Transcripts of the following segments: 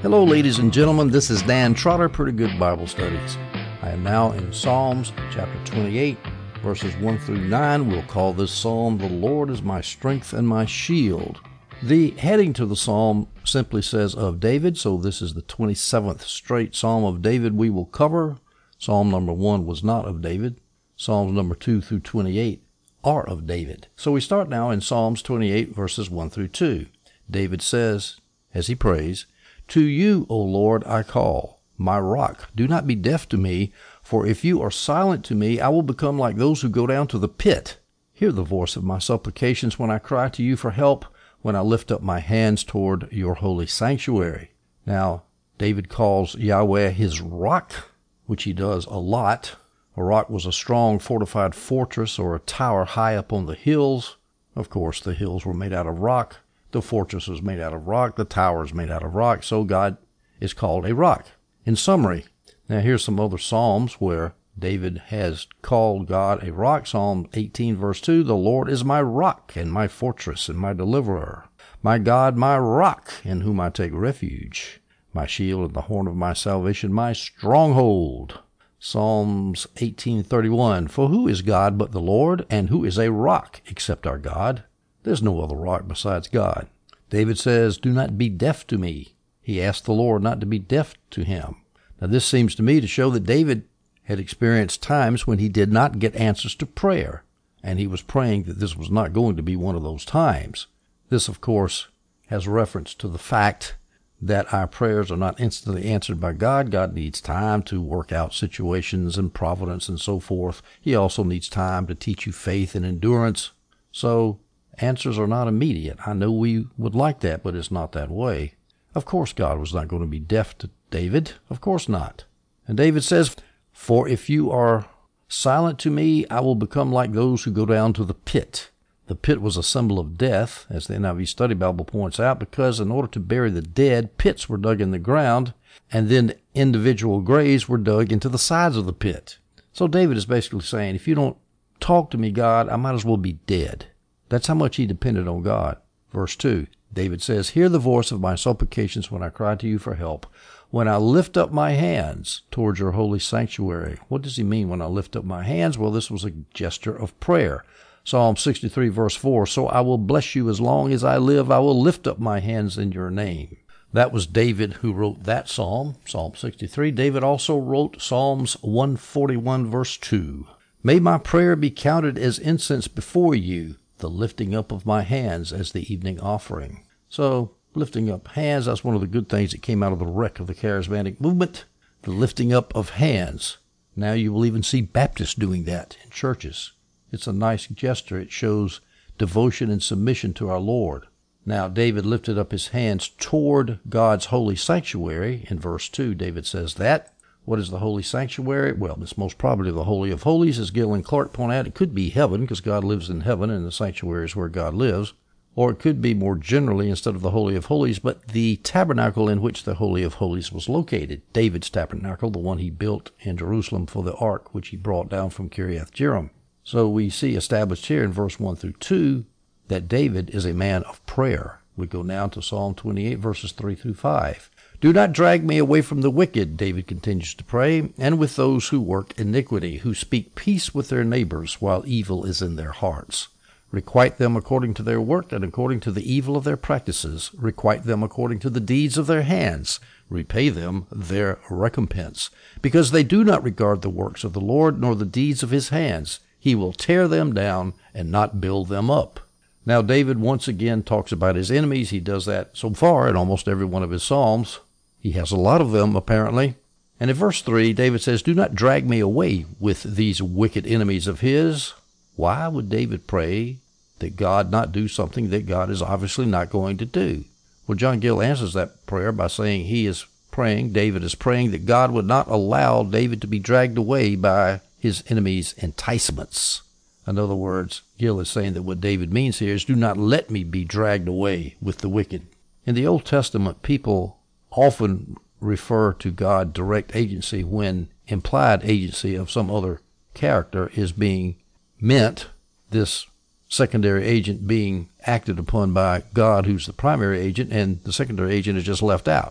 Hello, ladies and gentlemen. This is Dan Trotter, Pretty Good Bible Studies. I am now in Psalms chapter 28, verses 1 through 9. We'll call this psalm, "The Lord is my strength and my shield." The heading to the psalm simply says of David, so this is the 27th straight psalm of David we will cover. Psalm number 1 was not of David. Psalms number 2 through 28 are of David. So we start now in Psalms 28, verses 1 through 2. David says, as he prays, "To you, O Lord, I call, my rock. Do not be deaf to me, for if you are silent to me, I will become like those who go down to the pit. Hear the voice of my supplications when I cry to you for help, when I lift up my hands toward your holy sanctuary." Now, David calls Yahweh his rock, which he does a lot. A rock was a strong fortified fortress or a tower high up on the hills. Of course, the hills were made out of rock. The fortress was made out of rock. The tower is made out of rock. So God is called a rock. In summary, now here's some other psalms where David has called God a rock. Psalm 18, verse 2, "The Lord is my rock and my fortress and my deliverer. My God, my rock, in whom I take refuge. My shield and the horn of my salvation, my stronghold." Psalms 18:31, "For who is God but the Lord, and who is a rock except our God? There's no other rock besides God." David says, "Do not be deaf to me." He asked the Lord not to be deaf to him. Now this seems to me to show that David had experienced times when he did not get answers to prayer, and he was praying that this was not going to be one of those times. This, of course, has reference to the fact that our prayers are not instantly answered by God. God needs time to work out situations and providence and so forth. He also needs time to teach you faith and endurance. So answers are not immediate. I know we would like that, but it's not that way. Of course God was not going to be deaf to David. Of course not. And David says, "For if you are silent to me, I will become like those who go down to the pit." The pit was a symbol of death, as the NIV Study Bible points out, because in order to bury the dead, pits were dug in the ground, and then individual graves were dug into the sides of the pit. So David is basically saying, if you don't talk to me, God, I might as well be dead. That's how much he depended on God. Verse 2, David says, "Hear the voice of my supplications when I cry to you for help, when I lift up my hands towards your holy sanctuary." What does he mean when I lift up my hands? Well, this was a gesture of prayer. Psalm 63, verse 4, "So I will bless you as long as I live. I will lift up my hands in your name." That was David who wrote that psalm, Psalm 63. David also wrote Psalms 141, verse 2. "May my prayer be counted as incense before you, the lifting up of my hands as the evening offering." So, lifting up hands, that's one of the good things that came out of the wreck of the charismatic movement, the lifting up of hands. Now you will even see Baptists doing that in churches. It's a nice gesture. It shows devotion and submission to our Lord. Now, David lifted up his hands toward God's holy sanctuary. In verse 2, David says that. What is the holy sanctuary? Well, it's most probably the Holy of Holies, as Gill and Clark point out. It could be heaven, because God lives in heaven, and the sanctuary is where God lives. Or it could be more generally, instead of the Holy of Holies, but the tabernacle in which the Holy of Holies was located. David's tabernacle, the one he built in Jerusalem for the ark, which he brought down from Kiriath Jearim. So we see established here in verse 1 through 2 that David is a man of prayer. We go now to Psalm 28, verses 3 through 5. "Do not drag me away from the wicked," David continues to pray, "and with those who work iniquity, who speak peace with their neighbors while evil is in their hearts. Requite them according to their work and according to the evil of their practices. Requite them according to the deeds of their hands. Repay them their recompense. Because they do not regard the works of the Lord, nor the deeds of his hands. He will tear them down and not build them up." Now, David once again talks about his enemies. He does that so far in almost every one of his psalms. He has a lot of them, apparently. And in verse 3, David says, "Do not drag me away with these wicked enemies of his." Why would David pray that God not do something that God is obviously not going to do? Well, John Gill answers that prayer by saying David is praying that God would not allow David to be dragged away by his enemies' enticements. In other words, Gill is saying that what David means here is, do not let me be dragged away with the wicked. In the Old Testament, people often refer to God's direct agency when implied agency of some other character is being meant, this secondary agent being acted upon by God, who's the primary agent, and the secondary agent is just left out.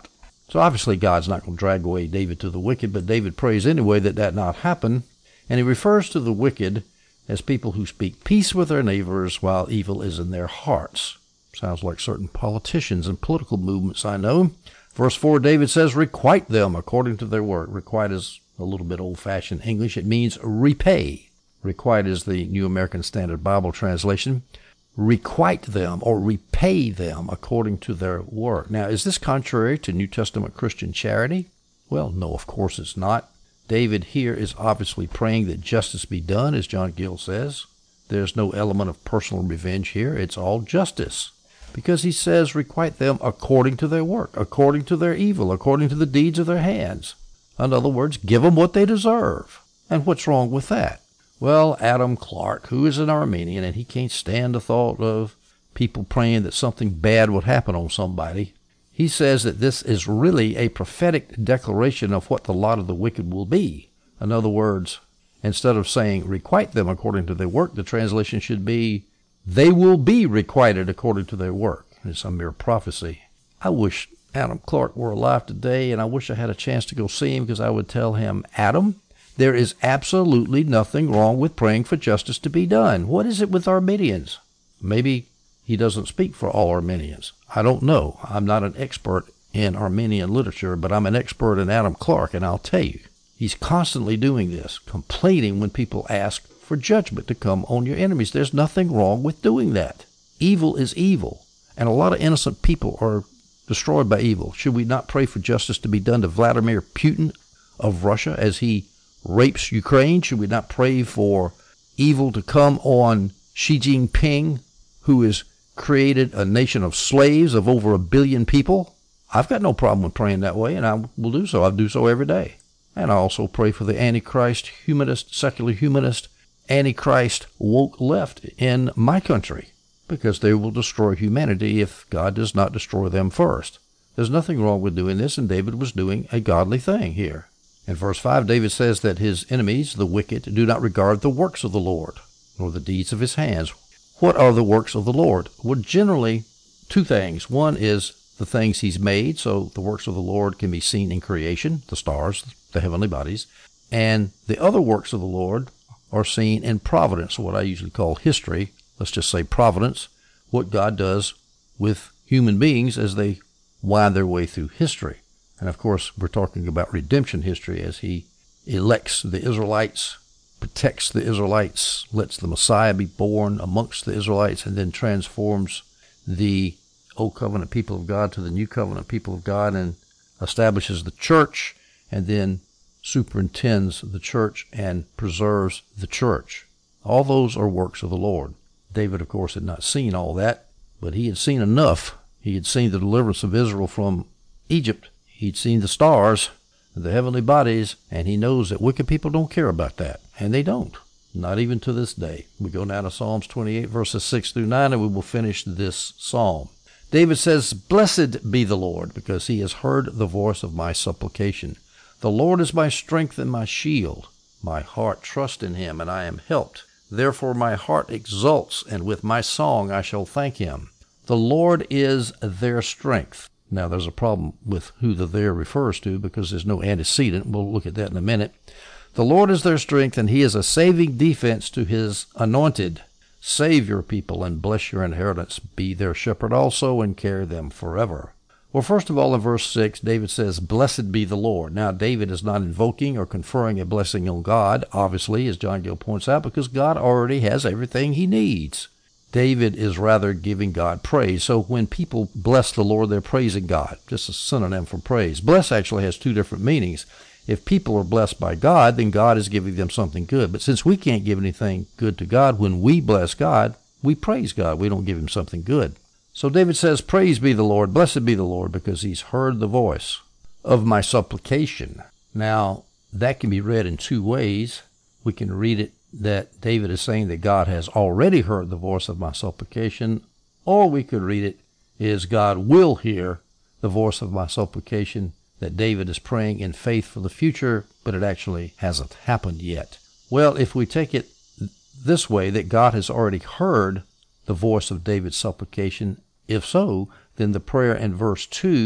So obviously God's not going to drag away David to the wicked, but David prays anyway that not happen. And he refers to the wicked as people who speak peace with their neighbors while evil is in their hearts. Sounds like certain politicians and political movements I know. Verse 4, David says, requite them according to their work. Requite is a little bit old-fashioned English. It means repay. Requite is the New American Standard Bible translation. Requite them or repay them according to their work. Now, is this contrary to New Testament Christian charity? Well, no, of course it's not. David here is obviously praying that justice be done, as John Gill says. There's no element of personal revenge here. It's all justice. Because he says, requite them according to their work, according to their evil, according to the deeds of their hands. In other words, give them what they deserve. And what's wrong with that? Well, Adam Clarke, who is an Armenian, and he can't stand the thought of people praying that something bad would happen on somebody, he says that this is really a prophetic declaration of what the lot of the wicked will be. In other words, instead of saying, requite them according to their work, the translation should be, they will be requited according to their work. It's a mere prophecy. I wish Adam Clarke were alive today, and I wish I had a chance to go see him, because I would tell him, Adam, there is absolutely nothing wrong with praying for justice to be done. What is it with Armenians? Maybe he doesn't speak for all Armenians. I don't know. I'm not an expert in Armenian literature, but I'm an expert in Adam Clarke, and I'll tell you, he's constantly doing this, complaining when people ask for judgment to come on your enemies. There's nothing wrong with doing that. Evil is evil, and a lot of innocent people are destroyed by evil. Should we not pray for justice to be done to Vladimir Putin of Russia as he rapes Ukraine? Should we not pray for evil to come on Xi Jinping, who has created a nation of slaves of over 1 billion people? I've got no problem with praying that way, and I will do so. I do so every day. And I also pray for the Antichrist, humanist, secular humanist, Antichrist woke left in my country, because they will destroy humanity if God does not destroy them first. There's nothing wrong with doing this, and David was doing a godly thing here. In verse 5, David says that his enemies, the wicked, do not regard the works of the Lord, nor the deeds of his hands. What are the works of the Lord? Well, generally, two things. One is the things he's made, so the works of the Lord can be seen in creation, the stars, the heavenly bodies. And the other works of the Lord are seen in providence, what I usually call history. Let's just say providence, what God does with human beings as they wind their way through history. And of course, we're talking about redemption history as he elects the Israelites, protects the Israelites, lets the Messiah be born amongst the Israelites, and then transforms the Old Covenant people of God to the New Covenant people of God, and establishes the church, and then superintends the church and preserves the church. All those are works of the Lord. David, of course, had not seen all that, but he had seen enough. He had seen the deliverance of Israel from Egypt. He'd seen the stars, the heavenly bodies, and he knows that wicked people don't care about that. And they don't, not even to this day. We go now to Psalms 28, verses 6 through 9, and we will finish this psalm. David says, blessed be the Lord, because he has heard the voice of my supplication. The Lord is my strength and my shield. My heart trusts in him, and I am helped. Therefore my heart exults, and with my song I shall thank him. The Lord is their strength. Now, there's a problem with who the there refers to, because there's no antecedent. We'll look at that in a minute. The Lord is their strength, and he is a saving defense to his anointed. Save your people and bless your inheritance. Be their shepherd also, and carry them forever. Well, first of all, in verse 6, David says, blessed be the Lord. Now, David is not invoking or conferring a blessing on God, obviously, as John Gill points out, because God already has everything he needs. David is rather giving God praise. So when people bless the Lord, they're praising God, just a synonym for praise. Bless actually has two different meanings. If people are blessed by God, then God is giving them something good. But since we can't give anything good to God, when we bless God, we praise God. We don't give him something good. So David says, praise be the Lord, blessed be the Lord, because he's heard the voice of my supplication. Now, that can be read in two ways. We can read it that David is saying that God has already heard the voice of my supplication, or we could read it as God will hear the voice of my supplication, that David is praying in faith for the future, but it actually hasn't happened yet. Well, if we take it this way, that God has already heard the voice of David's supplication, if so, then the prayer in verse 2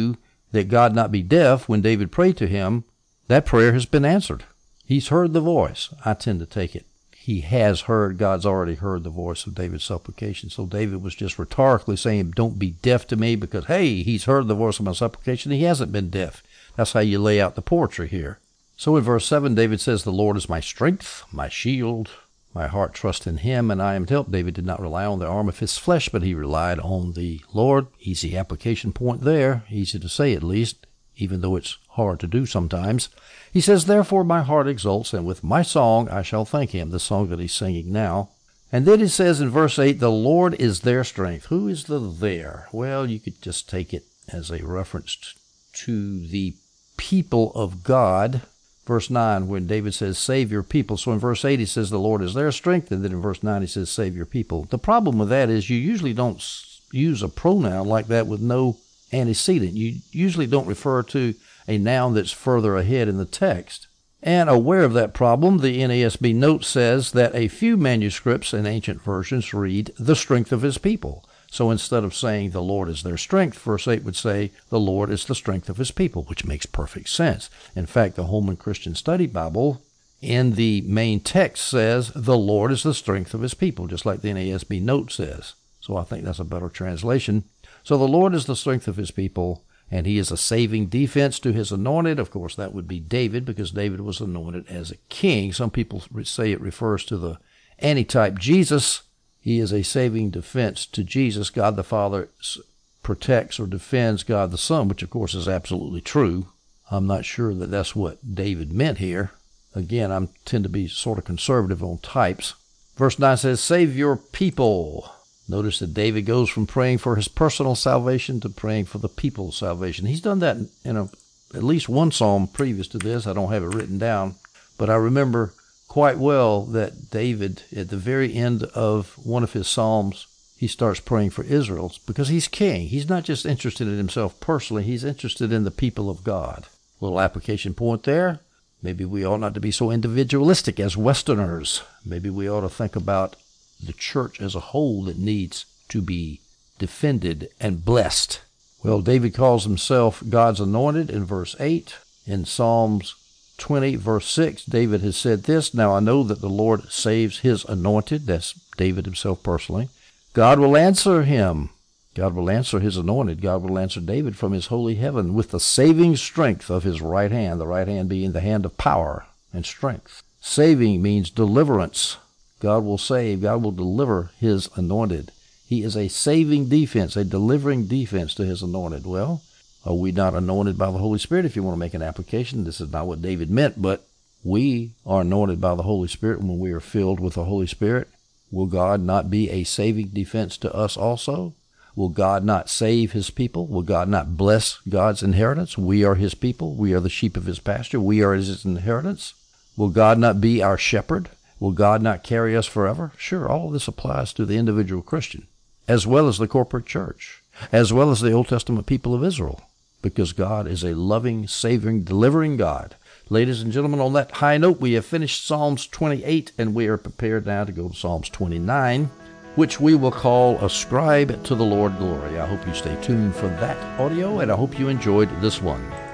that God not be deaf when David prayed to him, that prayer has been answered. He's heard the voice. I tend to take it. He has heard, God's already heard the voice of David's supplication. So David was just rhetorically saying, don't be deaf to me, because, hey, he's heard the voice of my supplication. He hasn't been deaf. That's how you lay out the poetry here. So in verse 7, David says, the Lord is my strength, my shield. My heart trusts in him, and I am helped. David did not rely on the arm of his flesh, but he relied on the Lord. Easy application point there. Easy to say, at least, even though it's hard to do sometimes. He says, therefore my heart exults, and with my song I shall thank him, the song that he's singing now. And then it says in verse 8, the Lord is their strength. Who is the there? Well, you could just take it as a reference to the people of God. Verse 9, when David says, save your people. So in verse 8, he says, the Lord is their strength. And then in verse 9, he says, save your people. The problem with that is you usually don't use a pronoun like that with no antecedent. You usually don't refer to a noun that's further ahead in the text. And aware of that problem, the NASB note says that a few manuscripts in ancient versions read, the strength of his people. So instead of saying the Lord is their strength, verse 8 would say the Lord is the strength of his people, which makes perfect sense. In fact, the Holman Christian Study Bible in the main text says the Lord is the strength of his people, just like the NASB note says. So I think that's a better translation. So the Lord is the strength of his people, and he is a saving defense to his anointed. Of course, that would be David, because David was anointed as a king. Some people say it refers to the antitype Jesus. He is a saving defense to Jesus. God the Father protects or defends God the Son, which of course is absolutely true. I'm not sure that that's what David meant here. Again, I tend to be sort of conservative on types. Verse 9 says, save your people. Notice that David goes from praying for his personal salvation to praying for the people's salvation. He's done that in at least one psalm previous to this. I don't have it written down, but I remember quite well that David, at the very end of one of his psalms, he starts praying for Israel because he's king. He's not just interested in himself personally. He's interested in the people of God. Little application point there. Maybe we ought not to be so individualistic as Westerners. Maybe we ought to think about the church as a whole that needs to be defended and blessed. Well, David calls himself God's anointed in verse 8. In Psalms 20, verse 6, David has said this, now I know that the Lord saves his anointed. That's David himself personally. God will answer him. God will answer his anointed. God will answer David from his holy heaven with the saving strength of his right hand, the right hand being the hand of power and strength. Saving means deliverance. God will save. God will deliver his anointed. He is a saving defense, a delivering defense to his anointed. Well, are we not anointed by the Holy Spirit? If you want to make an application, this is not what David meant, but we are anointed by the Holy Spirit when we are filled with the Holy Spirit. Will God not be a saving defense to us also? Will God not save his people? Will God not bless God's inheritance? We are his people. We are the sheep of his pasture. We are his inheritance. Will God not be our shepherd? Will God not carry us forever? Sure, all of this applies to the individual Christian, as well as the corporate church, as well as the Old Testament people of Israel, because God is a loving, saving, delivering God. Ladies and gentlemen, on that high note, we have finished Psalms 28, and we are prepared now to go to Psalms 29, which we will call Ascribe to the Lord Glory. I hope you stay tuned for that audio, and I hope you enjoyed this one.